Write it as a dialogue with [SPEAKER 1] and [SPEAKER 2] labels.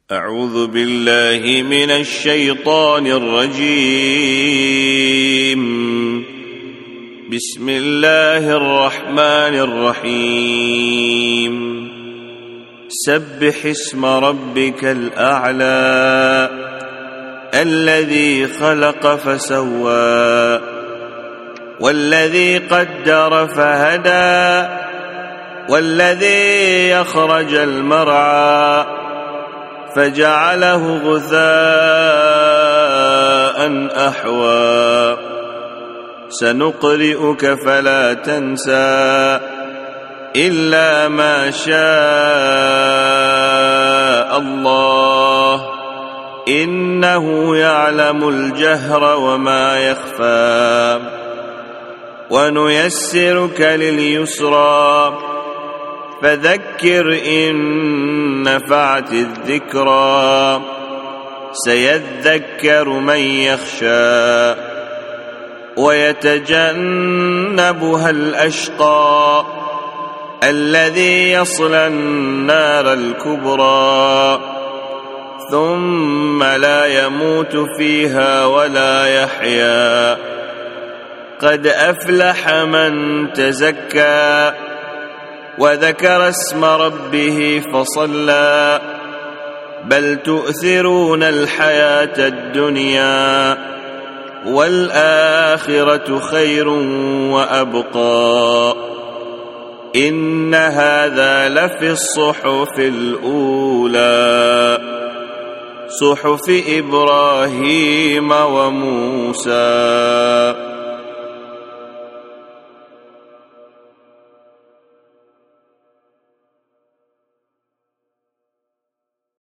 [SPEAKER 1] أعوذ بالله من الشيطان الرجيم. بسم الله الرحمن الرحيم. سبح اسم ربك الأعلى الذي خلق فسوى والذي قدر فهدى والذي يخرج المرعى فجعله غثاء أحوى سنقرئك فلا تنسى إلا ما شاء الله إنه يعلم الجهر وما يخفى ونيسرك لليسرى فذكر إن نفعت الذكرى سيذكر من يخشى ويتجنبها الأشقى الذي يصلى النار الكبرى ثم لا يموت فيها ولا يحيا قد أفلح من تزكى وذكر اسم ربه فصلى بل تؤثرون الحياة الدنيا والآخرة خير وأبقى إن هذا لفي الصحف الأولى صحف إبراهيم وموسى.